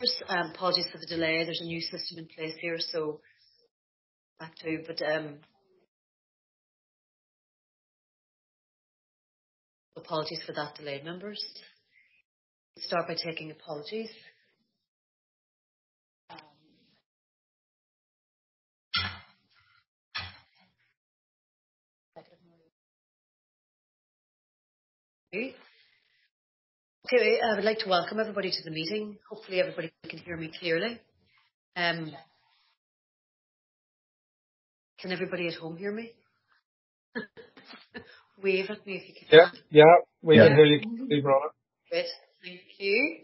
Apologies for the delay. There's a new system in place here, so back to, but apologies for that delay, members. Start by taking apologies. Okay, I would like to welcome everybody to the meeting. Hopefully everybody can hear me clearly. Can everybody at home hear me? Wave at me if you can. We can hear you clearly, Brona. Great, thank you.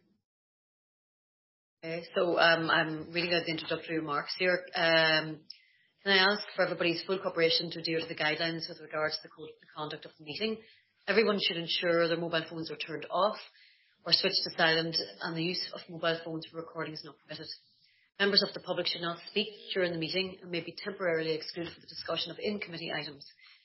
Okay, so I'm reading out the introductory remarks here. Can I ask for everybody's full cooperation to adhere to the guidelines with regards to the code of conduct of the meeting? Everyone should ensure their mobile phones are turned off or switched to silent, and the use of mobile phones for recording is not permitted. Members of the public should not speak during the meeting and may be temporarily excluded for the discussion of in-committee items.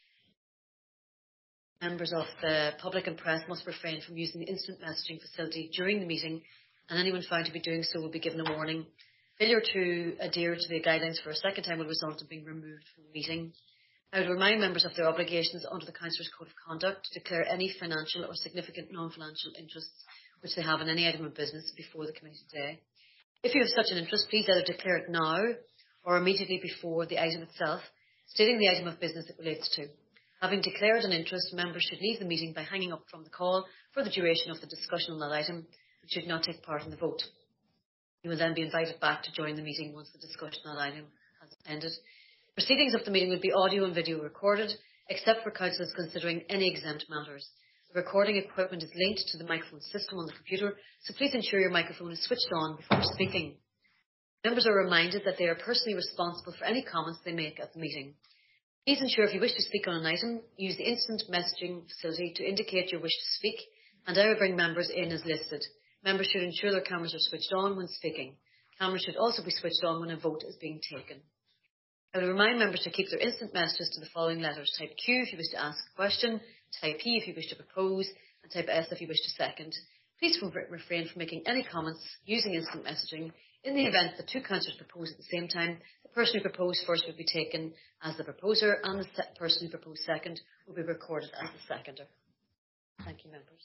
Members of the public and press must refrain from using the instant messaging facility during the meeting, and anyone found to be doing so will be given a warning. Failure to adhere to the guidelines for a second time will result in being removed from the meeting. I would remind members of their obligations under the Councillors' Code of Conduct to declare any financial or significant non-financial interests which they have in any item of business before the committee today. If you have such an interest, please either declare it now or immediately before the item itself, stating the item of business it relates to. Having declared an interest, members should leave the meeting by hanging up from the call for the duration of the discussion on that item and should not take part in the vote. You will then be invited back to join the meeting once the discussion on that item has ended. Proceedings of the meeting will be audio and video recorded, except for councillors considering any exempt matters. The recording equipment is linked to the microphone system on the computer, so please ensure your microphone is switched on before speaking. Members are reminded that they are personally responsible for any comments they make at the meeting. Please ensure if you wish to speak on an item, use the instant messaging facility to indicate your wish to speak, and I will bring members in as listed. Members should ensure their cameras are switched on when speaking. Cameras should also be switched on when a vote is being taken. I will remind members to keep their instant messages to the following letters. Type Q if you wish to ask a question, type P if you wish to propose, and type S if you wish to second. Please refrain from making any comments using instant messaging. In the event that two councillors propose at the same time, the person who proposed first will be taken as the proposer, and the person who proposed second will be recorded as the seconder. Thank you, members.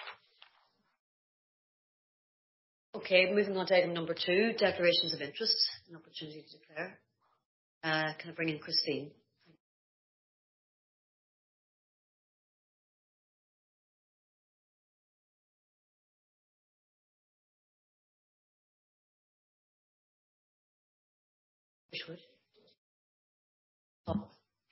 Okay, moving on to item number 2, declarations of interest, an opportunity to declare. Can I bring in Christine? Which would? Oh.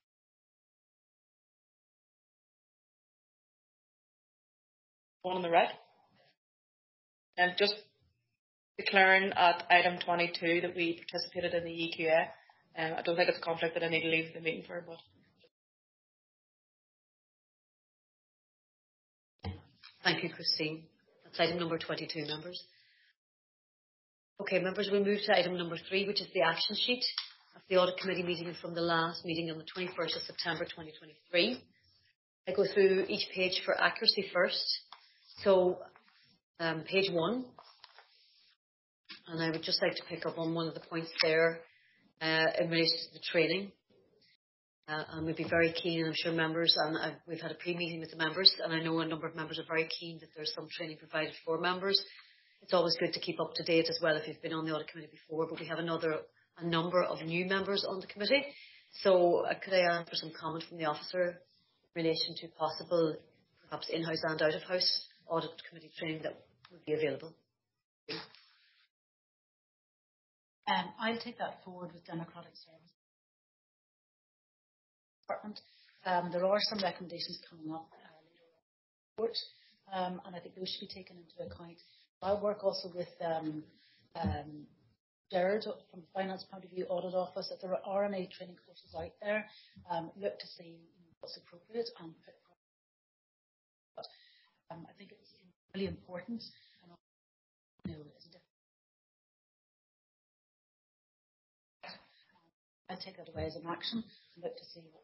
One on the right. And just declaring at item 22 that we participated in the EQA. I don't think it's a conflict that I need to leave the meeting for, but. Thank you, Christine. That's item number 22, members. Okay, members, we'll move to item number 3, which is the action sheet of the Audit Committee meeting from the last meeting on the 21st of September 2023. I go through each page for accuracy first. So, page 1, and I would just like to pick up on one of the points there in relation to the training. And we'd be very keen, and I'm sure members, and we've had a pre-meeting with the members, and I know a number of members are very keen that there's some training provided for members. It's always good to keep up to date as well if you've been on the Audit Committee before, but we have a number of new members on the committee. So could I ask for some comment from the officer in relation to possible, perhaps in-house and out-of-house Audit Committee training that would be available? I'll take that forward with Democratic Service Department. There are some recommendations coming up later in the report, and I think those should be taken into account. I work also with Jared from the finance point of view, audit office. If there are any training courses out there, look to see what's appropriate and put. But I think it's really important. And, I'll take that away as an action and look to see what.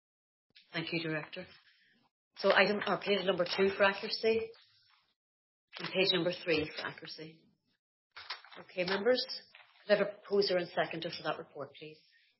Thank you, Director. So page number 2 for accuracy. on page number 3 for accuracy. Okay, members, could I have a proposer and seconder for that report, please?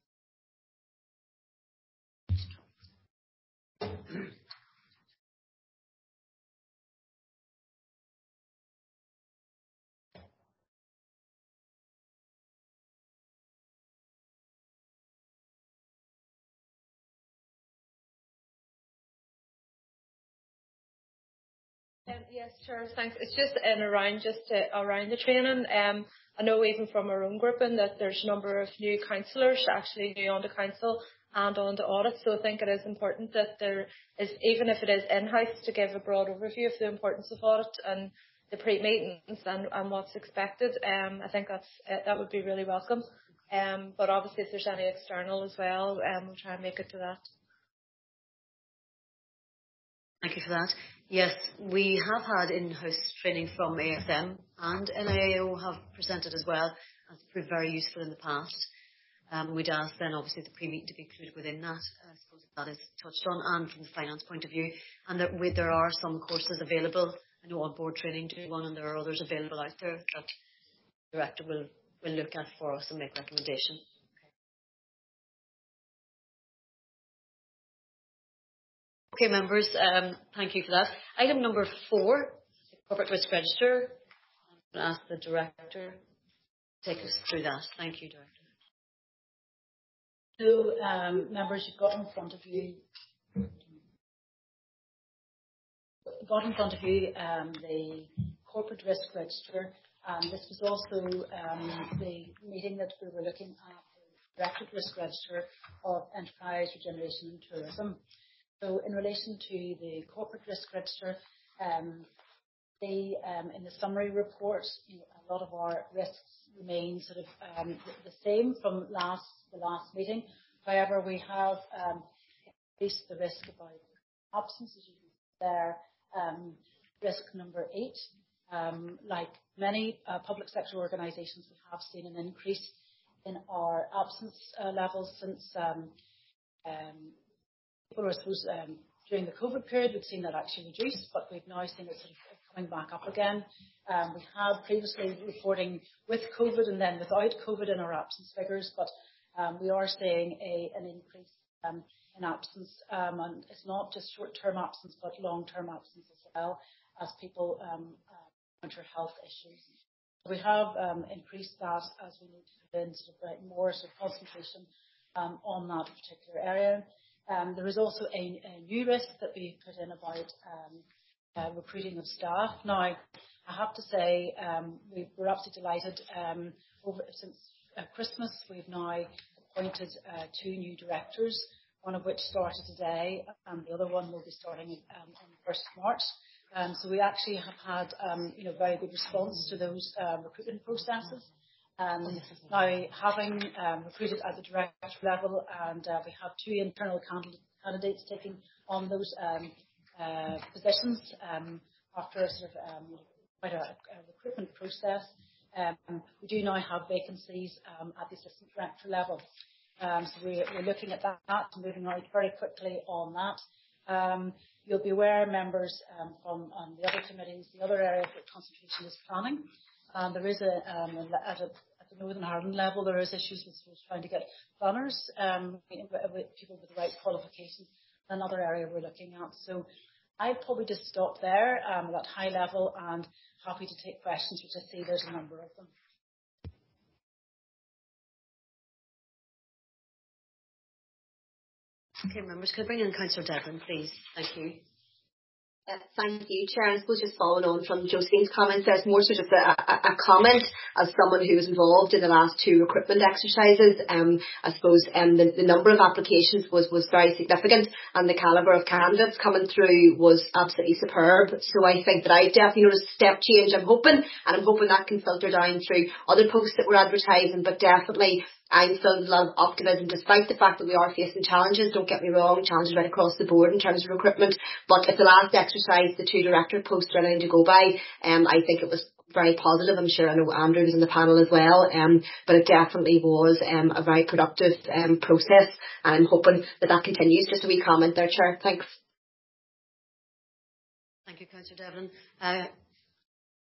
Yes, sure. Thanks. It's just around the training. I know even from our own grouping that there's a number of new councillors actually new onto council and onto audit. So I think it is important that there is, even if it is in-house, to give a broad overview of the importance of audit and the pre-meetings and what's expected. I think that would be really welcome. But obviously, if there's any external as well, we'll try and make it to that. Thank you for that. Yes, we have had in-house training from AFM, and NIAO have presented as well, and it's proved very useful in the past. We'd ask then obviously the pre-meeting to be included within that. I suppose that is touched on, and from the finance point of view, and that there are some courses available. I know on-board training do one, and there are others available out there that the director will look at for us and make recommendation. Okay, members, thank you for that. Item number 4, the Corporate Risk Register. I'm going to ask the Director to take us through that. Thank you, Director. So, members, you've got in front of you the Corporate Risk Register. This was also the meeting that we were looking at, the Directorate Risk Register of Enterprise, Regeneration and Tourism. So in relation to the Corporate Risk Register, in the summary report, a lot of our risks remain sort of the same from the last meeting. However, we have increased the risk about absence, as you can see there, risk number 8. Like many public sector organisations, we have seen an increase in our absence levels since people were supposed during the COVID period, we've seen that actually reduce, but we've now seen it sort of coming back up again. We had previously reporting with COVID and then without COVID in our absence figures, but we are seeing an increase in absence, and it's not just short-term absence, but long-term absence as well, as people encounter health issues. We have increased that as we need to put in sort of more sort of concentration on that particular area. There is also a new risk that we put in about recruiting of staff. Now, I have to say we're absolutely delighted. Since Christmas, we've now appointed 2 new directors, one of which started today, and the other one will be starting on the 1st of March. So we actually have had very good response to those recruitment processes. Now, having recruited at the director level, and we have 2 internal candidates taking on those positions after sort of quite a recruitment process, we do now have vacancies at the assistant director level. So we're looking at that and moving out very quickly on that. You'll be aware, members, from the other committees, the other area of concentration is planning. There is at the Northern Ireland level, there is issues with trying to get planners, with people with the right qualifications. Another area we're looking at. So I'd probably just stop there at that high level, and happy to take questions, which I see there's a number of them. Okay, members, could I bring in Councillor Devlin, please? Thank you. Thank you, Chair. I suppose just following on from Josephine's comments, there's more so just a comment as someone who was involved in the last 2 recruitment exercises. I suppose the number of applications was very significant, and the calibre of candidates coming through was absolutely superb. So I think that I definitely noticed a step change. I'm hoping that can filter down through other posts that we're advertising, but definitely I'm filled with a lot of optimism, despite the fact that we are facing challenges. Don't get me wrong, challenges right across the board in terms of recruitment. But at the last exercise, the 2 director posts are anything to go by. I think it was very positive. I'm sure I know Andrew was on the panel as well. But it definitely was a very productive process. And I'm hoping that continues. Just a wee comment there, Chair. Thanks. Thank you, Councillor Devlin.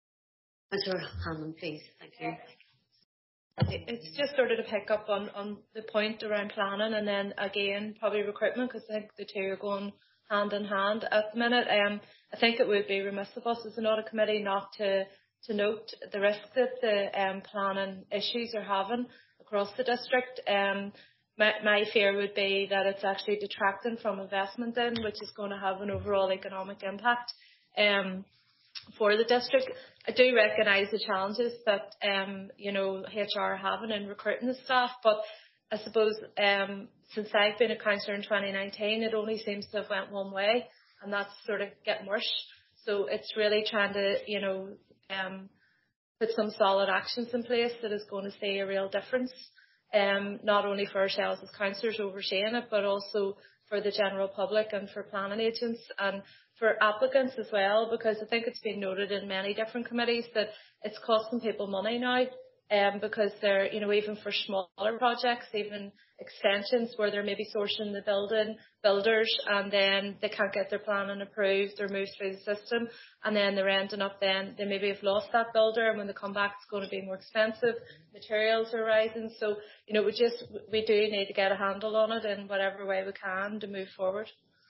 Councillor Hanlon, please. Thank you. It's just sort of to pick up on the point around planning and then again probably recruitment, because I think the two are going hand in hand at the minute. I think it would be remiss of us as an audit committee not to note the risk that the planning issues are having across the district. My fear would be that it's actually detracting from investment in, which is going to have an overall economic impact for the district. I do recognise the challenges that HR are having in recruiting the staff, but I suppose since I've been a councillor in 2019, it only seems to have went one way, and that's sort of getting worse. So it's really trying to put some solid actions in place that is going to see a real difference, not only for ourselves as councillors overseeing it, but also for the general public and for planning agents and for applicants as well, because I think it's been noted in many different committees that it's costing people money now, because they're, even for smaller projects, even extensions where they're maybe sourcing the builders and then they can't get their planning approved or moved through the system, and then they're ending up then they maybe have lost that builder, and when they come back it's going to be more expensive, materials are rising. So we do need to get a handle on it in whatever way we can to move forward.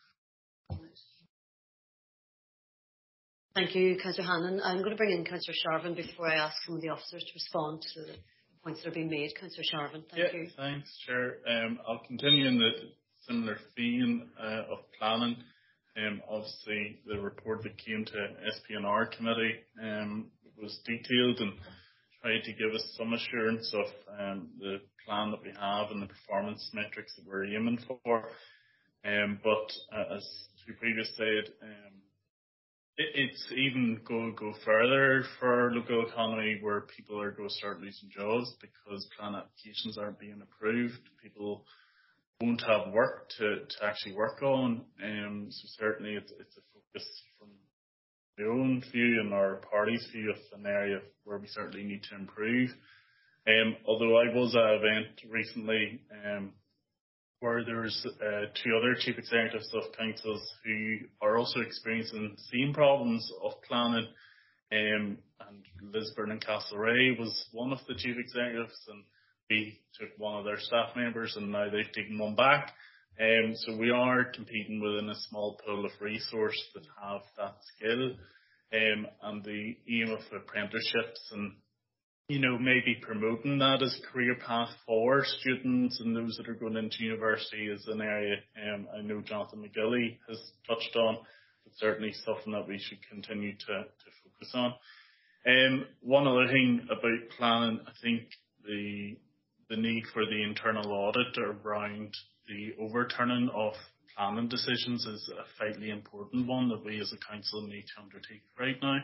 Thank you, Councillor Hanlon. I'm going to bring in Councillor Sharvin before I ask some of the officers to respond to the points that are being made. Councillor Sharvin, thank you. Thanks, Chair. I'll continue in the similar theme of planning. Obviously, the report that came to SPNR committee was detailed and tried to give us some assurance of the plan that we have and the performance metrics that we're aiming for. But as we previously said, it's even go further for our local economy, where people are going to start losing jobs because plan applications aren't being approved. People won't have work to actually work on. So certainly it's a focus from my own view and our party's view of an area where we certainly need to improve. Although I was at an event recently where there's two other chief executives of councils who are also experiencing the same problems of planning, and Lisburn and Castlereagh was one of the chief executives, and we took one of their staff members and now they've taken one back. So we are competing within a small pool of resource that have that skill, and the aim of apprenticeships and maybe promoting that as a career path for students and those that are going into university is an area I know Jonathan McGilly has touched on, but certainly something that we should continue to focus on. One other thing about planning, I think the need for the internal audit around the overturning of planning decisions is a vitally important one that we as a council need to undertake right now.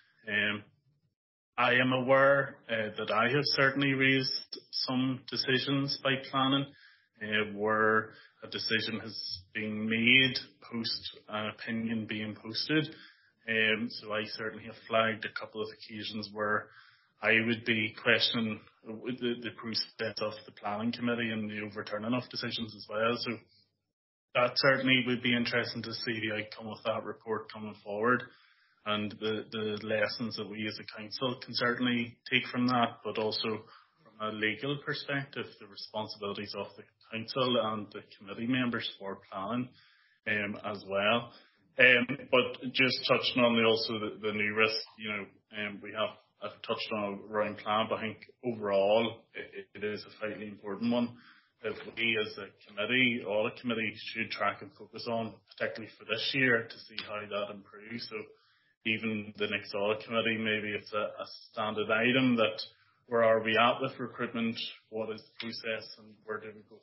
I am aware that I have certainly raised some decisions by planning where a decision has been made post an opinion being posted. So I certainly have flagged a couple of occasions where I would be questioning the process of the planning committee and the overturning of decisions as well. So that certainly would be interesting to see the outcome of that report coming forward, and the lessons that we as a council can certainly take from that, but also from a legal perspective, the responsibilities of the council and the committee members for planning as well. But just touching on the new risk, I've touched on around plan, but I think overall it is a vitally important one that we as a committee, audit committee, should track and focus on, particularly for this year, to see how that improves. So even the next audit committee, maybe it's a standard item that where are we at with recruitment, what is the process, and where do we go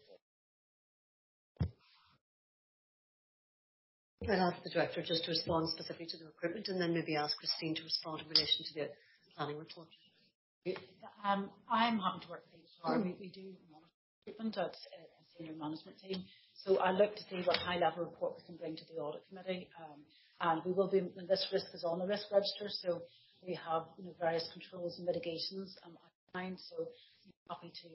forward? I'll ask the Director just to respond specifically to the recruitment, and then maybe ask Christine to respond in relation to the planning report. I'm happy to work with HR. We do monitor recruitment at a senior management team, so I look to see what high-level report we can bring to the audit committee. And we will be, when this risk is on the risk register, so we have various controls and mitigations outlined. So I'm happy to.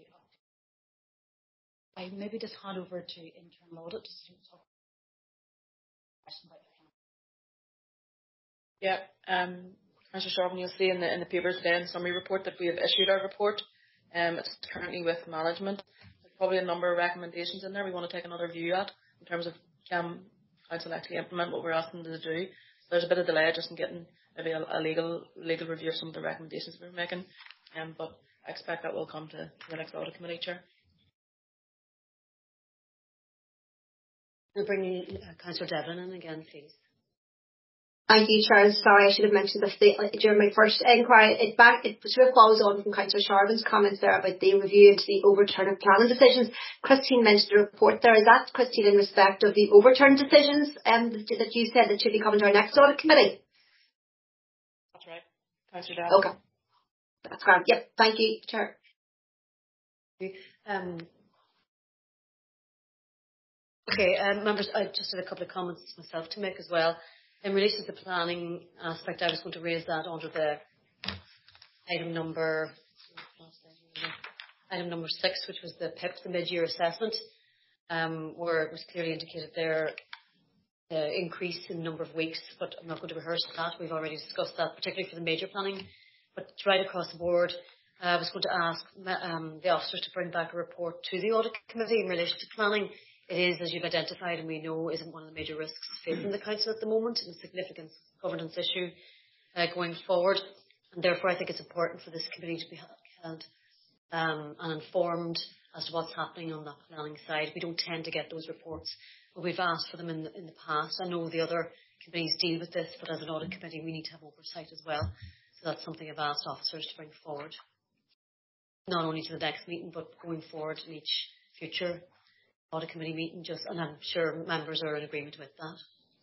I maybe just hand over to internal audit to talk about the plan. Yeah. Councillor Sharvin, you'll see in the papers today in the summary report that we have issued our report. It's currently with management. There's probably a number of recommendations in there we want to take another view at in terms of can council actually implement what we're asking them to do. So there's a bit of delay just in getting maybe a legal review of some of the recommendations we're making. But I expect that will come to the next audit committee, Chair. We'll bring Councillor Devlin in again, please. Thank you, Chair. Sorry, I should have mentioned this during my first inquiry. It sort of follows on from Councillor Sharvin's comments there about the review into the overturn of planning decisions. Christine mentioned the report there. Is that, Christine, in respect of the overturned decisions that you said that should be coming to our next audit committee? That's right. Councillor Devlin. Okay. That's grand. Yep. Thank you, Chair. Members, I just had a couple of comments myself to make as well. In relation to the planning aspect, I was going to raise that under the item number 6, which was the PIP, the mid-year assessment, where it was clearly indicated there the increase in number of weeks, but I'm not going to rehearse that. We've already discussed that, particularly for the major planning. But right across the board, I was going to ask the officers to bring back a report to the audit committee in relation to planning. It is, as you've identified and we know, isn't one of the major risks facing the council at the moment, and a significant governance issue going forward. And therefore, I think it's important for this committee to be held and informed as to what's happening on that planning side. We don't tend to get those reports, but we've asked for them in the past. I know the other committees deal with this, but as an audit committee, we need to have oversight as well. So that's something I've asked officers to bring forward, not only to the next meeting, but going forward in each future audit committee meeting. And I'm sure members are in agreement with that.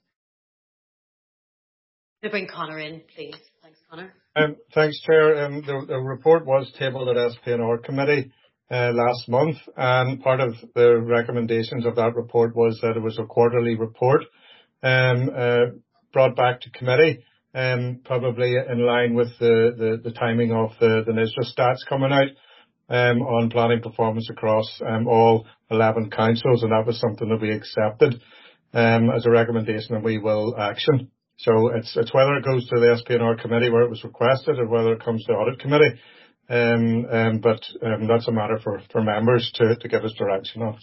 To bring Conor in, please. Thanks, Conor. Thanks, Chair. The report was tabled at SPNR committee last month, and part of the recommendations of that report was that it was a quarterly report brought back to committee, probably in line with the timing of the NISRA stats coming out on planning performance across all 11 councils, and that was something that we accepted as a recommendation, and we will action. So it's whether it goes to the SPNR committee where it was requested, or whether it comes to the audit committee. But that's a matter for members to give us direction on.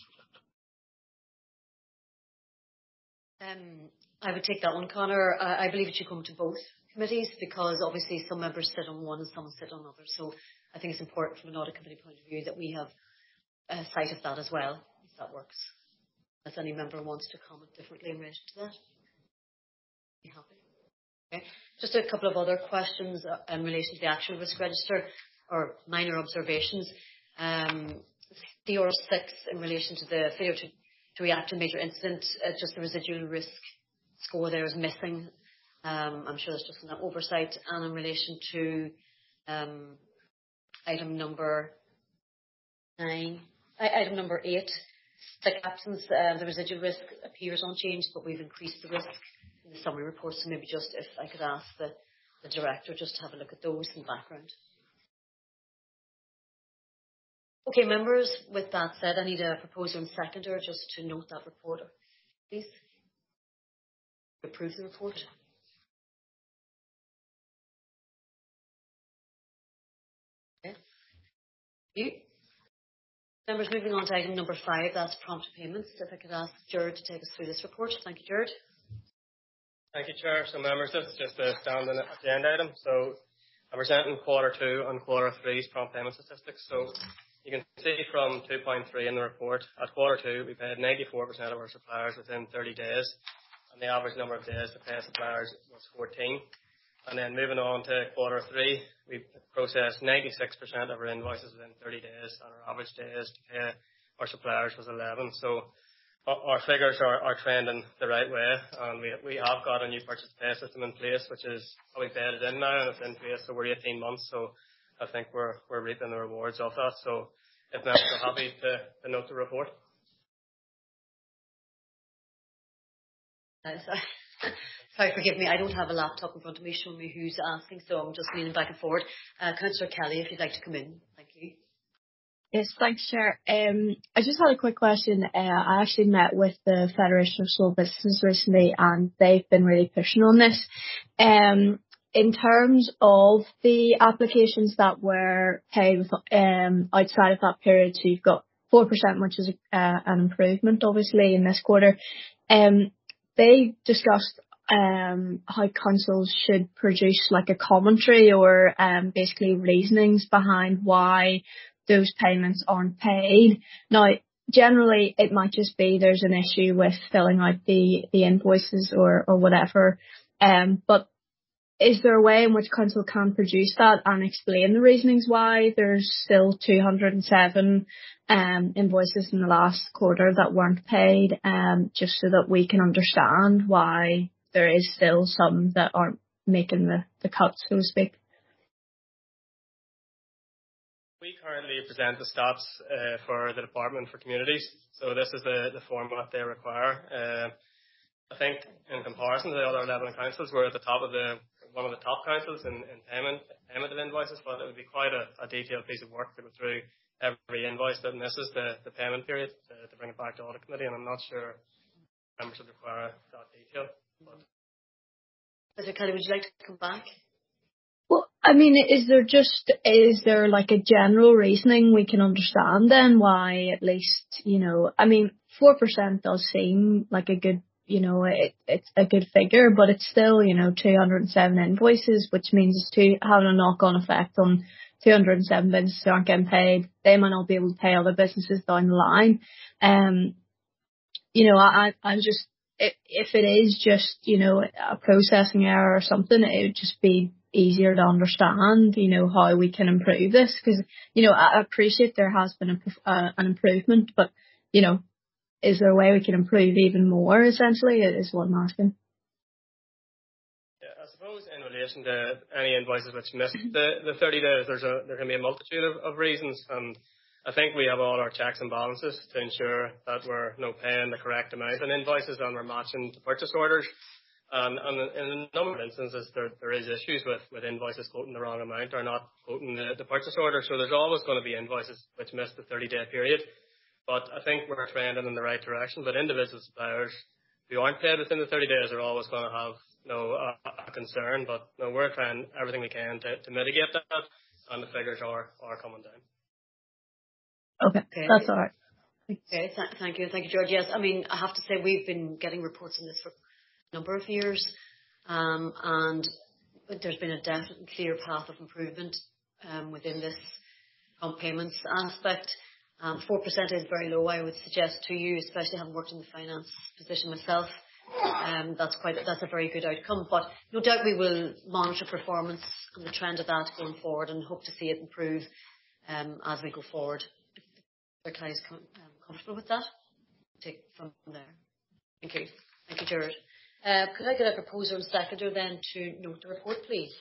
I would take that one, Conor. I believe it should come to both committees, because obviously some members sit on one and some sit on others. So I think it's important from an audit committee point of view that we have a sight of that as well, if that works. If any member wants to comment differently in relation to that, be happy. Okay. Just a couple of other questions in relation to the actual risk register, or minor observations. CR6 in relation to the failure to react to a major incident, just the residual risk score there is missing. I'm sure that's just an oversight. And in relation to item number 8, stick absence, the residual risk appears unchanged, but we've increased the risk in the summary report. So maybe just if I could ask the director just to have a look at those in the background. Okay, members, with that said, I need a proposer and seconder just to note that report, please. Approve the report. Okay. Thank you. Members, moving on to item number 5, that's prompt payments. If I could ask Gerard to take us through this report. Thank you, Gerard. Thank you, Chair. So, members, this is just a standing agenda item. So, I'm presenting Q2 and Q3's prompt payment statistics. So, you can see from 2.3 in the report, at Q2 we paid 94% of our suppliers within 30 days, and the average number of days to pay suppliers was 14. And then moving on to Q3, we processed 96% of our invoices within 30 days, and our average days to pay our suppliers was 11. So our figures are trending the right way, and we have got a new purchase to pay system in place, which is probably bedded in now, and it's in place over 18 months. So I think we're reaping the rewards of that. So if members are happy to note the report. Sorry, forgive me. I don't have a laptop in front of me showing me who's asking, so I'm just leaning back and forward. Councillor Kelly, if you'd like to come in. Thank you. Yes, thanks, Chair. I just had a quick question. I actually met with the Federation of Small Businesses recently, and they've been really pushing on this. in terms of the applications that were paid with, outside of that period, so you've got 4%, which is an improvement, obviously, in this quarter. They discussed how councils should produce like a commentary or basically reasonings behind why those payments aren't paid. Now, generally, it might just be there's an issue with filling out the invoices or whatever. But is there a way in which council can produce that and explain the reasonings why there's still 207 invoices in the last quarter that weren't paid, just so that we can understand why there is still some that aren't making the cut, so to speak? We currently present the stats for the Department for Communities, so this is the format they require. I think in comparison to the other 11 councils, we're at the top of one of the top councils in payment of invoices, but it would be quite a detailed piece of work to go through every invoice that misses the payment period to bring it back to audit committee, and I'm not sure members would require that detail. Mr. Kelly, would you like to come back? Well, I mean, is there like a general reasoning we can understand then why at least, I mean, 4% does seem like a good, it's a good figure, but it's still, 207 invoices, which means it's having a knock-on effect on 207 businesses aren't getting paid. They might not be able to pay other businesses down the line. I'm just, if it is just, a processing error or something, it would just be easier to understand, how we can improve this. Because, I appreciate there has been an improvement, but, is there a way we can improve even more, essentially, is what I'm asking. Yeah, I suppose in relation to any invoices which missed the 30 days, there can be a multitude of reasons, and I think we have all our checks and balances to ensure that we're paying the correct amount in invoices and we're matching to purchase orders. And in a number of instances, there is issues with invoices quoting the wrong amount or not quoting the purchase order. So there's always going to be invoices which miss the 30-day period. But I think we're trending in the right direction. But individual suppliers who aren't paid within the 30 days are always going to have a concern. But we're trying everything we can to mitigate that, and the figures are coming down. Okay. That's all right. Okay, thank you, George. Yes, I mean, I have to say we've been getting reports on this for a number of years, and there's been a definite clear path of improvement within this prompt payments aspect. 4% is very low, I would suggest to you, especially having worked in the finance position myself. That's a very good outcome. But no doubt we will monitor performance and the trend of that going forward, and hope to see it improve as we go forward. If Claire is comfortable with that, take from there. Thank you. Thank you, Gerard. Could I get a proposer and seconder then to note the report, please?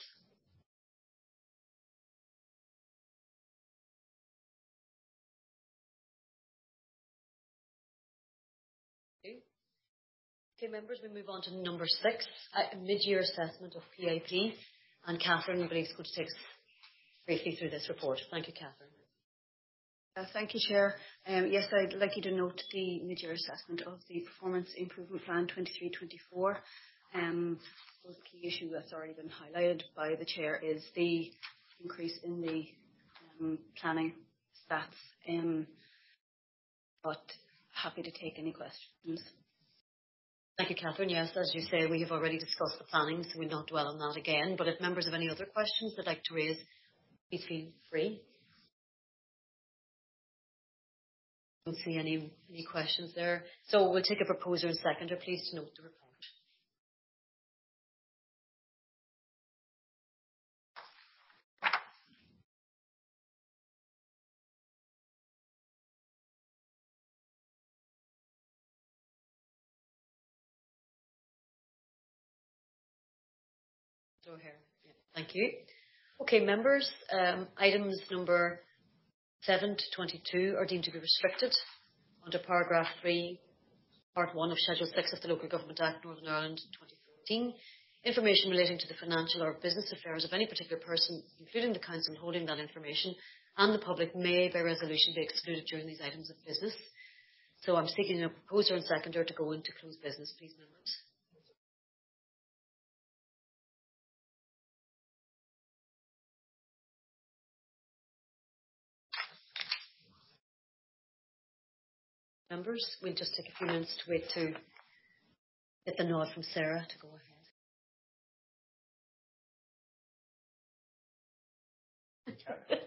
Okay, members, we move on to number 6, mid-year assessment of PIP, and Catherine, I believe, is going to take us briefly through this report. Thank you, Catherine. Thank you, Chair. Yes, I'd like you to note the mid-year assessment of the Performance Improvement Plan 23-24. The key issue that's already been highlighted by the Chair is the increase in the planning stats, but happy to take any questions. Thank you, Catherine. Yes, as you say, we have already discussed the planning, so we'll not dwell on that again. But if members have any other questions they'd like to raise, please feel free. I don't see any questions there. So we'll take a proposer and seconder, please, to note the report. So here. Yeah. Thank you. Okay, members, items number 7 to 22 are deemed to be restricted under paragraph 3, part 1 of Schedule 6 of the Local Government Act Northern Ireland 2014. Information relating to the financial or business affairs of any particular person, including the council holding that information, and the public may, by resolution, be excluded during these items of business. So I'm seeking a proposer and seconder to go into closed business, please, members. members. We'll just take a few minutes to wait to get the nod from Sarah to go ahead.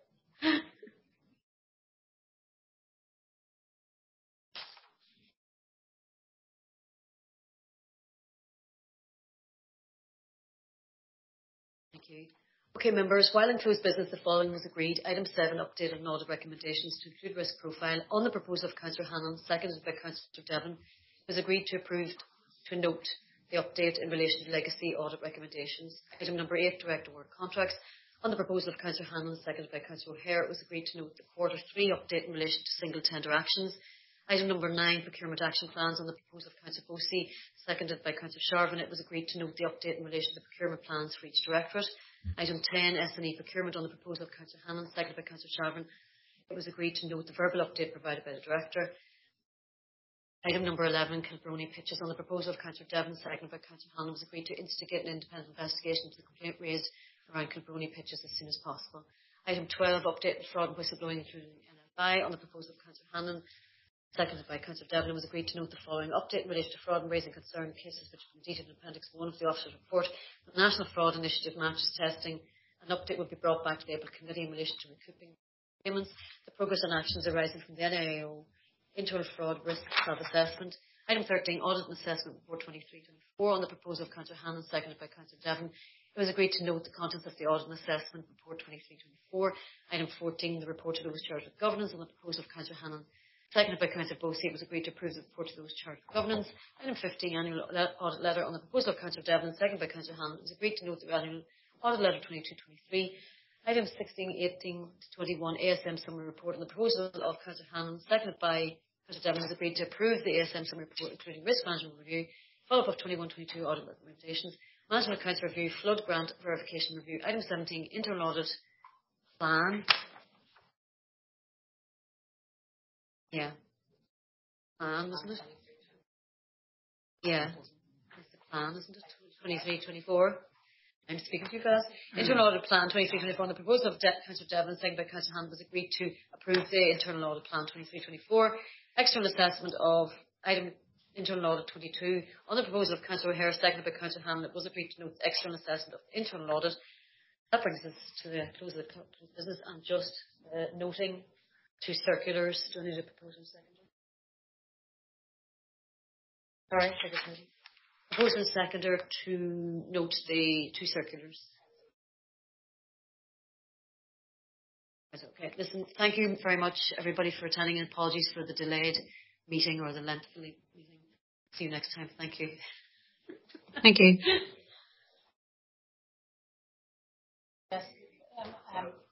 Thank you. Okay, members, while in closed business, the following was agreed. Item 7, update on audit recommendations to include risk profile on the proposal of Councillor Hannon, seconded by Councillor Devlin. It was agreed to approve to note the update in relation to legacy audit recommendations. Item number 8, direct award contracts. On the proposal of Councillor Hannon, seconded by Councillor O'Hare, it was agreed to note the quarter 3 update in relation to single tender actions. Item number 9, procurement action plans. On the proposal of Councillor Bosey, seconded by Councillor Sharvin, it was agreed to note the update in relation to the procurement plans for each directorate. Item 10, S&E procurement. On the proposal of Councillor Hannon, seconded by Councillor Sharvin, it was agreed to note the verbal update provided by the Director. Item number 11, Kilbrony pitches. On the proposal of Councillor Devlin, seconded by Councillor Hannon, was agreed to instigate an independent investigation into the complaint raised around Kilbrony pitches as soon as possible. Item 12, update on fraud and whistleblowing including NFI. On the proposal of Councillor Hannon, seconded by Councillor Devlin, was agreed to note the following update in relation to fraud and raising concern cases which have been detailed in Appendix 1 of the Officer's Report. The National Fraud Initiative matches testing. An update will be brought back to the ABLE Committee in relation to recouping payments, the progress and actions arising from the NIAO internal fraud risk self-assessment. Item 13, audit and assessment report 23-24. On the proposal of Councillor Hannon, seconded by Councillor Devlin, it was agreed to note the contents of the audit and assessment report 23-24. Item 14, the report to those charged with governance. On the proposal of Councillor Hannon, seconded by Councillor Bosey, it was agreed to approve the report to those charged with governance. Item 15, annual audit letter. On the proposal of Councillor Devlin, seconded by Councillor Hannon, it was agreed to note the annual audit letter 22-23. Items 16, 18 to 21, ASM summary report. On the proposal of Councillor Hannon, seconded by Councillor Devlin, was agreed to approve the ASM summary report, including risk management review, follow-up of 21-22 audit recommendations, management accounts review, flood grant verification review. Item 17, internal audit plan. Yeah. Plan, wasn't it? Yeah. It's the plan, isn't it? 23-24. I'm speaking too fast. Internal audit plan 23-24. On the proposal of Councillor Devlin, seconded by Councillor Hannon, was agreed to approve the internal audit plan 23-24. External assessment of item internal audit 22. On the proposal of Councillor O'Hare, seconded by Councillor Hannon, it was agreed to note the external assessment of internal audit. That brings us to the close of the business and just noting 2 circulars. Do I need a proposal seconder? All right, proposal seconder to note the 2 circulars. Okay, listen, thank you very much, everybody, for attending, and apologies for the delayed meeting or the length of the meeting. See you next time. Thank you. Thank you. Yes.